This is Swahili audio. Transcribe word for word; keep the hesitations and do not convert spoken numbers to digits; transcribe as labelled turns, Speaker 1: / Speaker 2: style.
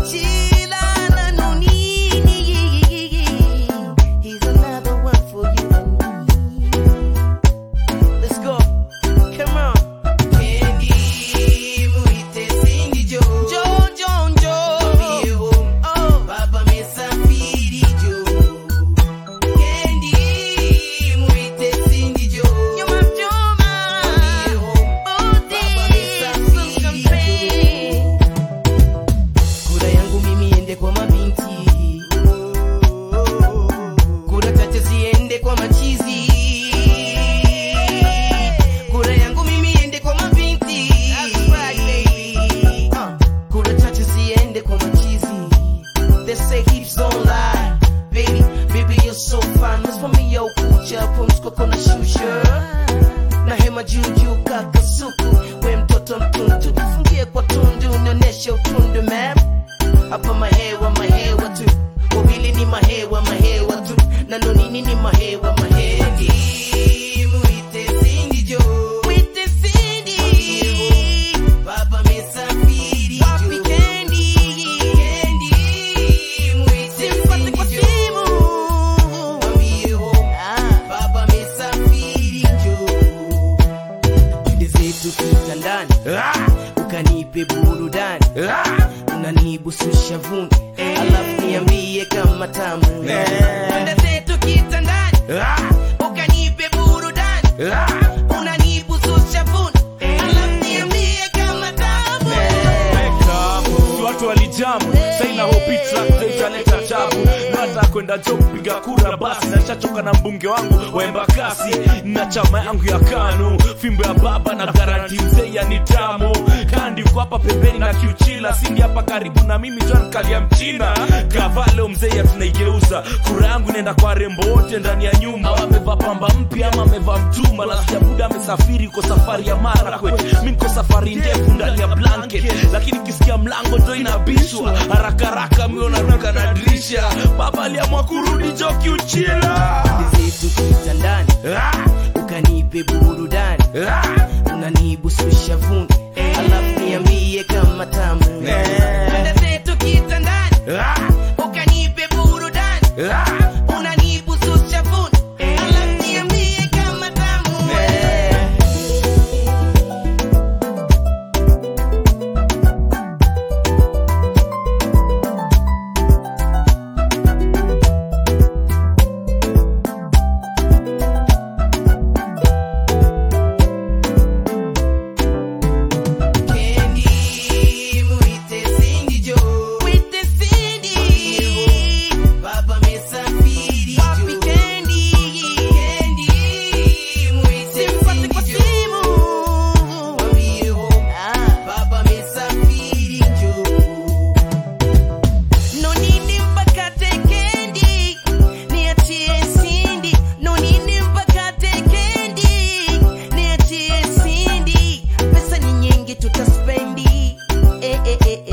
Speaker 1: Na hema juju kakasuku, we mtoto mtuntu, fungie kwa tundu, nioneshe utundu ma'am. Hapa mahewa mahewa tu, wawili ni mahewa mahewa tu, na nonini ni mahewa mahewa tu. Muite Cindy Jo, muite Cindy, baba mesafiri Jo, wapi Candy, Candy, muite Cindy Jo, mwambie home, baba mesafiri Jo. Twende zetu kitandani, ukanipe burudani, unanibususha vuni, alafu niambie kama tamu. Twende zetu kitandani, ukanipe burudani, unanibususha vuni, alafu niambie kama tamu.
Speaker 2: Si watu walijamu, saina hopi track italeta tabu. Nata kwenda job piga kura basi, na chachoka na mbunge wangu wa Embakasi, na chama yangu ya KANU, fimbo ya baba na guarantee mzee ya nitamu. Kandi kwa hapa pembeni na kiuchila, Cindy hapa karibu na mimi John Kalia mchina. Kavalo mzee ya tunaigeuza, kura yangu nenda kwa rembo wote ndani ya nyumba. Wameva pamba mpya ama ameva mtuma, la sijabuda amesafiri kwa safari ya Marakwet. Mimi niko safari ndefu ndani ya blanket, lakini kisikia mlango ndo inabishwa. Haraka haraka mimi naruka na dirisha, baba aliamua kurudi jo kiuchila.
Speaker 1: Zetu kitandani, ukanipe burudani, unanibususha vuni, alafu niambie kama tamu. Twende zetu kitandani, ukanipe burudani, unanibususha vuni, alafu niambie kama tamu. Tutaspendi, eh eh eh